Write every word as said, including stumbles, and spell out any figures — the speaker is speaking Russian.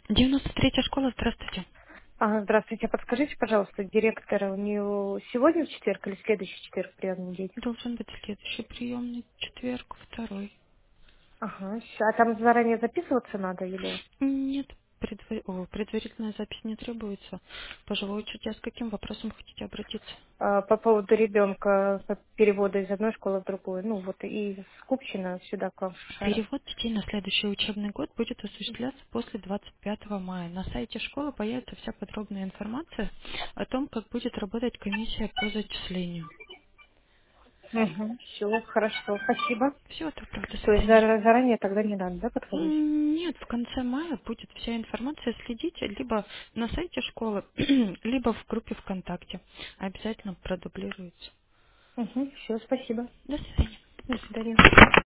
девяносто третья школа, здравствуйте. А, здравствуйте, а подскажите, пожалуйста, директора, у нее сегодня в четверг или в следующий четверг приемный день? Должен быть следующий приемный четверг, второй. Ага, щ- а там заранее записываться надо или? Нет, предва- о, предварительная запись не требуется. По живой учете, с каким вопросом хотите обратиться? А, по поводу ребенка, по- перевода из одной школы в другую, ну вот и из Купчино сюда к вам в Шушара. Перевод детей на следующий учебный год будет осуществляться после двадцать пятого мая. На сайте школы появится вся подробная информация о том, как будет работать комиссия по зачислению. Угу, все, хорошо, спасибо. Все, добро, до То есть свидания. зар- заранее тогда не надо, да, подходить? М, Нет, в конце мая будет вся информация. Следите либо на сайте школы, либо в группе ВКонтакте. Обязательно продублируется. Угу, все, спасибо. До свидания. До свидания.